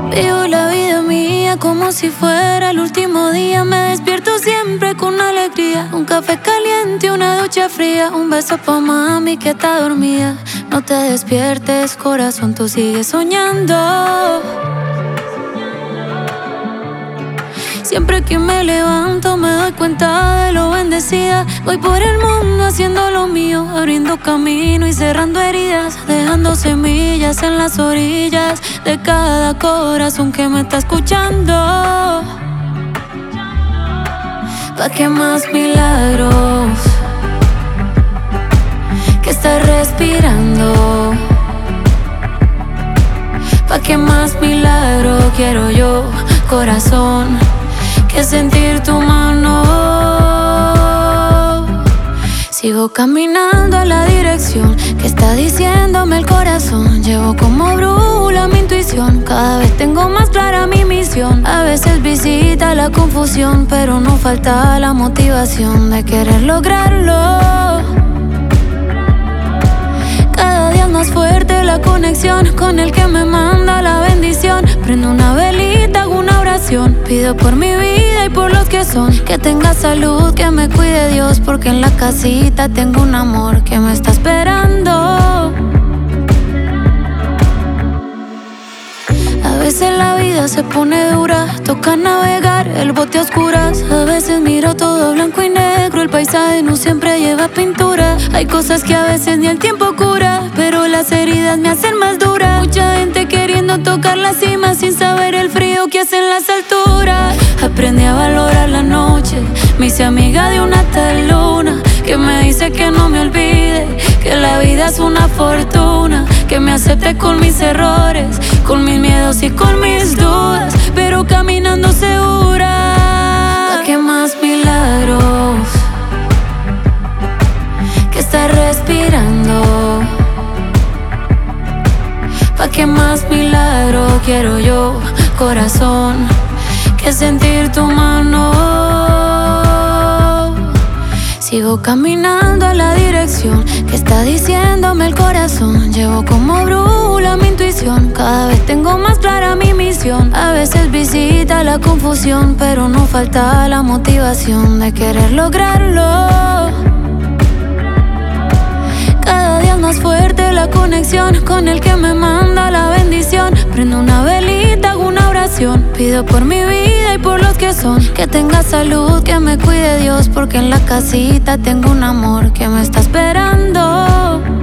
Vivo la vida mía como si fuera el último día. Me despierto siempre con alegría. Un café caliente, una ducha fría. Un beso pa' mami que está dormida. No te despiertes, corazón, tú sigues soñando. Siempre que me levanto me doy cuenta de lo bendecida. Voy por el mundo haciendo lo mío, abriendo camino y cerrando heridas, dejando semillas en las orillas de cada corazón que me está escuchando. ¿Pa' qué más milagros? Que estás respirando. ¿Pa' qué más milagros quiero yo, corazón? Que sentir tu mano. Sigo caminando a la dirección que está diciéndome el corazón. Llevo como brújula mi intuición. Cada vez tengo más clara mi misión. A veces visita la confusión, pero no falta la motivación de querer lograrlo. Cada día es más fuerte la conexión con el que me manda la bendición. Prendo una velita, hago una oración. Pido por mi vida y por los que son. Que tenga salud, que me cuide Dios. Porque en la casita tengo un amor que me está esperando. A veces la vida se pone dura, toca navegar el bote a oscuras. A veces miro todo blanco y negro, el paisaje no siempre lleva pintura. Hay cosas que a veces ni el tiempo cura, pero las heridas me hacen más dura. Mucha gente queriendo tocar la cima sin saber el frío que hacen las alturas. Aprendí a valorar la noche, me hice amiga de una tal luna que me dice que no me olvide, que la vida es una fortuna, que me acepte con mis errores, con mis miedos y con mis dudas, pero caminando segura. ¿Pa' qué más milagros? Que estás respirando. ¿Pa' qué más milagros quiero yo, corazón? Que sentir tu mano. Sigo caminando a la dirección que está diciéndome el corazón. Llevo como brújula mi intuición. Cada vez tengo más clara mi misión. A veces visita la confusión, pero no falta la motivación de querer lograrlo. Cada día es más fuerte la conexión con el que me manda la bendición. Prendo una velita, hago una oración. Pido por mi vida y por los que son. Que tenga salud, que me cuide Dios. Porque en la casita tengo un amor que me está esperando.